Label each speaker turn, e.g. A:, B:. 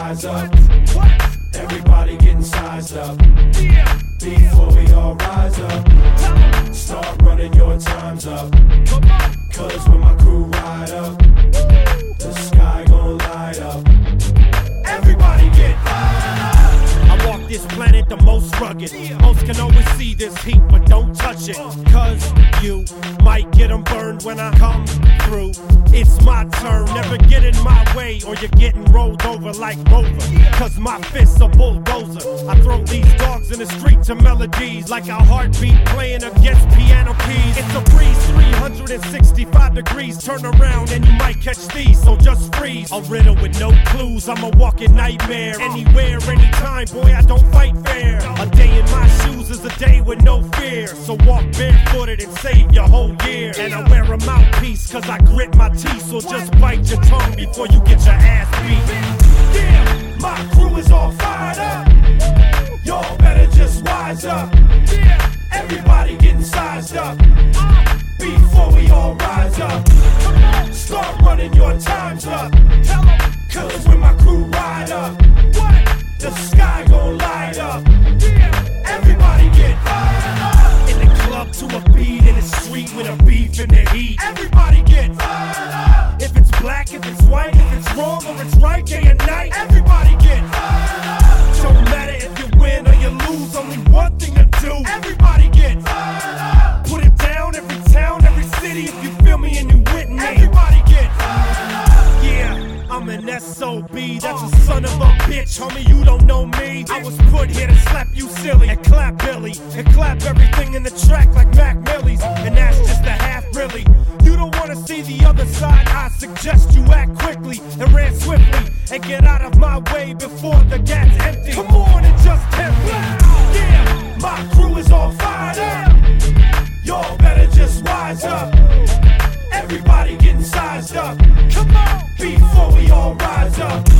A: rise up. Everybody getting sized up. Before we all rise up, start running your times up. Cause when my crew ride up, the sky gon' light up. Everybody get fired up.
B: I walk this planet the most rugged. Most can always see this heat, but don't touch it. Cause you might get them burned when I come through. It's my turn, never get in my way or you're getting rolled over like Rover. Cause my fists are bulldozer. I throw these dogs in the street to melodies like a heartbeat playing against piano keys. It's a breeze, 365 degrees. Turn around and you might catch these, so just freeze. A riddle with no clues, I'm a walking nightmare. Anywhere, anytime, boy, I don't fight fair. A day in my shoes is a day with no fear. So walk barefooted and save your whole year. And I wear a mouthpiece cause I grit my teeth. So just bite your tongue before you get your ass beat.
A: Yeah, my crew is all fired up. Y'all better just wise up. Everybody getting sized up. Before we all rise up, start running your times up. Cause when my crew ride up, the sky gon' light up. Everybody get fired up.
B: In the club to a beat, in the street with a beef in the heat.
A: Everybody get fired up.
B: If it's black, if it's white, if it's wrong or it's right, day and night.
A: Everybody get fired up.
B: Don't matter if you win or you lose, only one thing to do.
A: Everybody get fired up.
B: Put it down, every town, every city. If you feel me and you with me.
A: Everybody get fired up.
B: Yeah, I'm an SOB, that's a son of a bitch, homie, you don't know me. I was put here to slap you silly and clap Billy and clap everything in the track like Mac Millie's. And that's just a half really. You don't wanna see the other side, I suggest you act quickly and ran swiftly and get out of my way before the gat's empty. Come on and just tempt me.
A: Yeah, my crew is all fired up. Y'all better just wise up. Everybody getting sized up.
B: Come on,
A: before we all rise up.